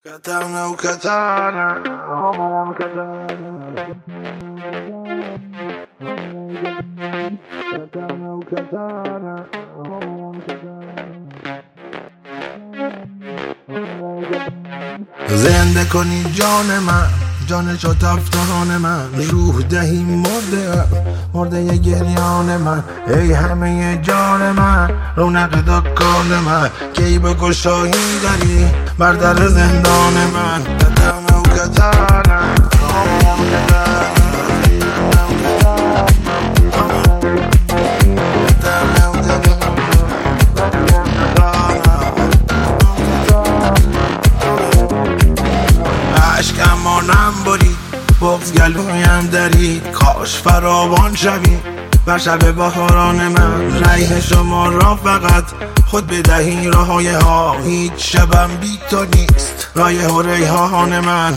Katana o katana, oh katana. Katana o katana, oh katana. زنده کنی جان من، جان شد افتان من، روح دهی مرده گریان من. ای همه جان من، رونق دکان من، کی به گشایی داری بر در زندان من. کتم و کتانم اشکمانم برید، بغض گلویم درید، کاش فراوان شوی بر شب بهاران من. ریح شما را فقط خود بدهی راهای ها، هیچ شبم بی تو نیست رایح و ریحان من.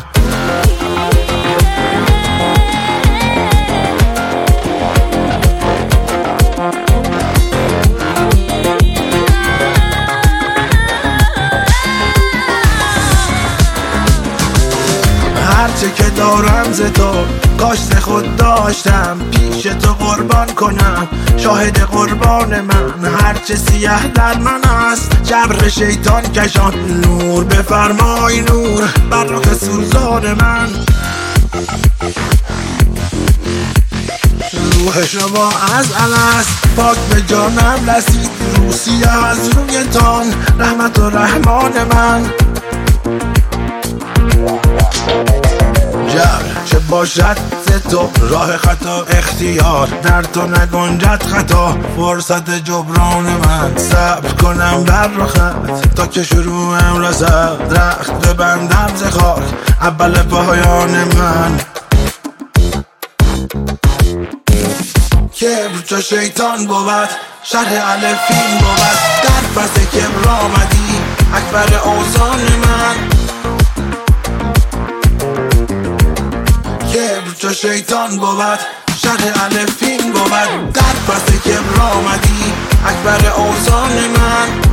هرچه که دارم ز تو کاشت خود داشتم، پیش تو قربان کنم شاهد قربان من. هرچه سیه در من است جبر شیطان کشان، نور بفرمای نور بر رخ سوزان من. روح شما از الست پاک به جانم رسید، روسیه از رویتان رحمت و رحمان من. جبر چه باشد ز تو راه خطا اختیار، در تو نگنجد خطا فرصت جبران من. صبر کنم بر رخت تا که شروعم رسد، رخت ببندم ز خاک اول پایان من. کبر چو شیطان بود شرح الفین بود، در پس کبر آمدی اکبر اوزان من. کبر چو شیطان بود شرح الفین بود، در پس کبر آمدی اکبر اوزان من.